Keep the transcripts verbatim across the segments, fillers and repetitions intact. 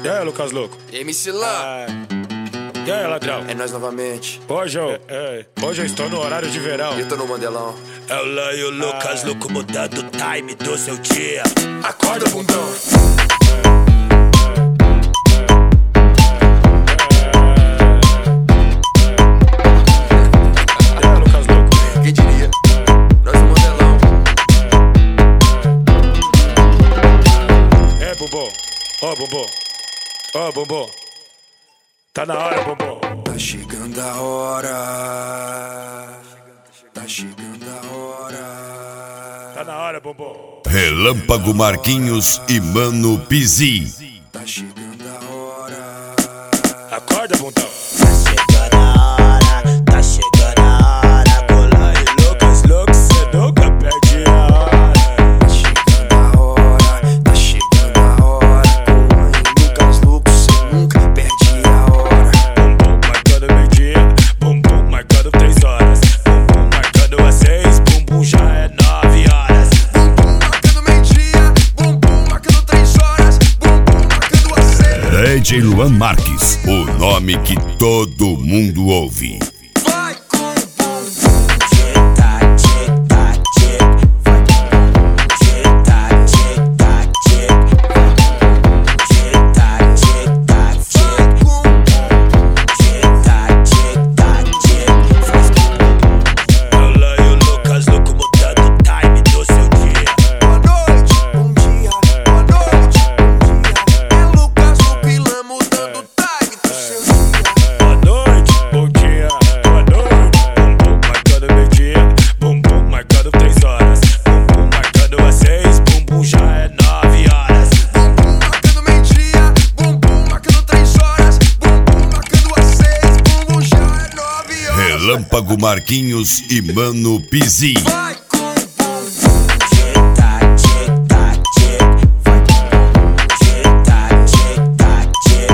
E aí, Lucas Louco? M C Lan. Ah, e aí, ladrão? É nós novamente. Hoje eu, é, hoje eu estou no horário de verão. Eu tô no Mandelão. É o Lan e o Lucas Ah. Louco mudando o time do seu dia. Acorda, bundão. E aí, Lucas Louco? Quem diria? Nós no Mandelão. É, Bumbum. Ó, Bumbum. Ó, Bumbum. Tá na hora, Bumbum. Tá chegando a hora. Tá chegando a hora. Tá na hora, Bumbum. Relâmpago Marquinhos e Mano Pizzi. Tá chegando a hora. Acorda, bundão. Tá chegando a hora, tá chegando a hora. Com Lan e Lucas Louco, cê nunca perde a hora. Tá chegando a hora. Tá chegando a hora. Com Lan e Lucas Louco, cê nunca perde a hora. Bumbum marcando meio-dia. Bumbum marcando três horas. Bumbum marcando às seis. Bumbum já é nove horas. Bumbum marcando meio-dia. Bumbum marcando três horas. Bumbum marcando às seis. D J Luan Marques, o nome que todo mundo ouve. Vai com o bumbum. Tic tac, tic tac, tic. Vai. Tic tac, tic tac, tic. Tic tac, tic tac, Vai tic. com o bumbum. Tic tac, tic tac, tic. Faz é o Lan e o Lucas Louco mudando o time do seu dia. Boa noite, bom dia. Boa noite, bom dia. É Lucas Louco e Lan mudando o time do seu dia. Boa noite, bom dia. Boa noite. Bumbum marcando meio-dia. Bumbum marcando três horas. Bumbum marcando às seis. Bumbum já é nove horas. Bumbum marcando meio-dia. Bumbum marcando três horas. Bumbum marcando às seis. Bumbum já é nove horas. Relâmpago Marquinhos e Mano Pizzi. Vai com o bumbum. Tic tac, tic tac, tic. Vai. Tic tac, tic tac, tic.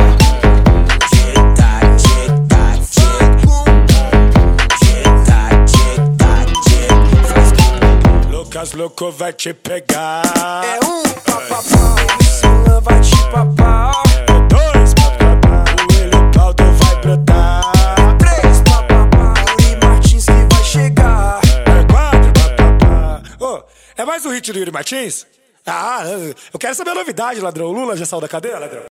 Tic tac, tic tac, Vai tic. com o bumbum. Tic tac, tic tac, tic. Faz Lucas Louco vai te pegar. É um papapá. M C Lan vai te papar. É dois papapá. O Helipaldo vai brotar. Três papapá. Yuri Martins que vai chegar. É quatro papapá. Ô, é mais um hit do Yuri Martins? Ah, eu quero saber a novidade, ladrão. O Lula já saiu da cadeia, ladrão?